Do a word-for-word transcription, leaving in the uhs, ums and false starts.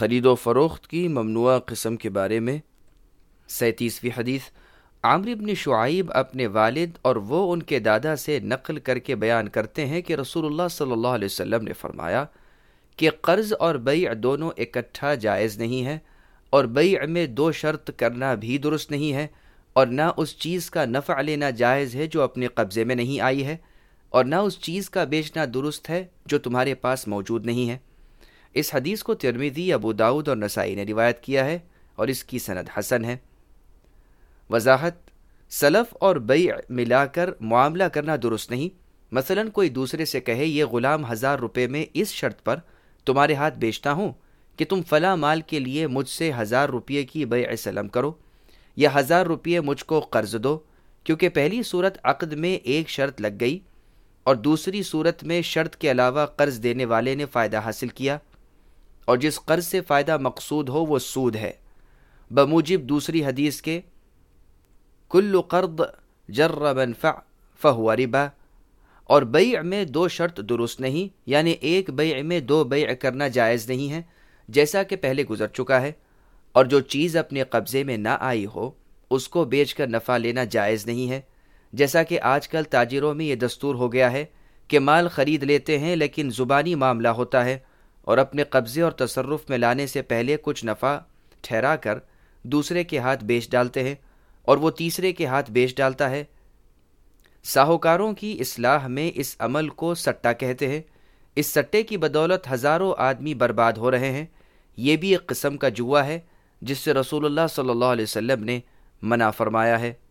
خرید و فروخت کی ممنوعہ قسم کے بارے میں سینتیسویں حدیث، عامر بن شعیب اپنے والد اور وہ ان کے دادا سے نقل کر کے بیان کرتے ہیں کہ رسول اللہ صلی اللہ علیہ وسلم نے فرمایا کہ قرض اور بیع دونوں اکٹھا جائز نہیں ہے، اور بیع میں دو شرط کرنا بھی درست نہیں ہے، اور نہ اس چیز کا نفع لینا جائز ہے جو اپنے قبضے میں نہیں آئی ہے، اور نہ اس چیز کا بیچنا درست ہے جو تمہارے پاس موجود نہیں ہے۔ اس حدیث کو ترمذی، ابو داؤد اور نسائی نے روایت کیا ہے اور اس کی سند حسن ہے۔ وضاحت: سلف اور بیع ملا کر معاملہ کرنا درست نہیں۔ مثلا کوئی دوسرے سے کہے یہ غلام ہزار روپے میں اس شرط پر تمہارے ہاتھ بیچتا ہوں کہ تم فلاں مال کے لیے مجھ سے ہزار روپے کی بیع سلم کرو، یا ہزار روپے مجھ کو قرض دو، کیونکہ پہلی صورت عقد میں ایک شرط لگ گئی اور دوسری صورت میں شرط کے علاوہ قرض دینے والے نے فائدہ حاصل کیا، اور جس قرض سے فائدہ مقصود ہو وہ سود ہے، بموجب دوسری حدیث کے کل قرض جر منفع فہو ربا۔ اور بیع میں دو شرط درست نہیں، یعنی ایک بیع میں دو بیع کرنا جائز نہیں ہے، جیسا کہ پہلے گزر چکا ہے، اور جو چیز اپنے قبضے میں نہ آئی ہو اس کو بیچ کر نفع لینا جائز نہیں ہے، جیسا کہ آج کل تاجروں میں یہ دستور ہو گیا ہے کہ مال خرید لیتے ہیں لیکن زبانی معاملہ ہوتا ہے اور اپنے قبضے اور تصرف میں لانے سے پہلے کچھ نفع ٹھہرا کر دوسرے کے ہاتھ بیچ ڈالتے ہیں اور وہ تیسرے کے ہاتھ بیچ ڈالتا ہے۔ ساہوکاروں کی اصلاح میں اس عمل کو سٹہ کہتے ہیں۔ اس سٹے کی بدولت ہزاروں آدمی برباد ہو رہے ہیں۔ یہ بھی ایک قسم کا جوا ہے جس سے رسول اللہ صلی اللہ علیہ وسلم نے منع فرمایا ہے۔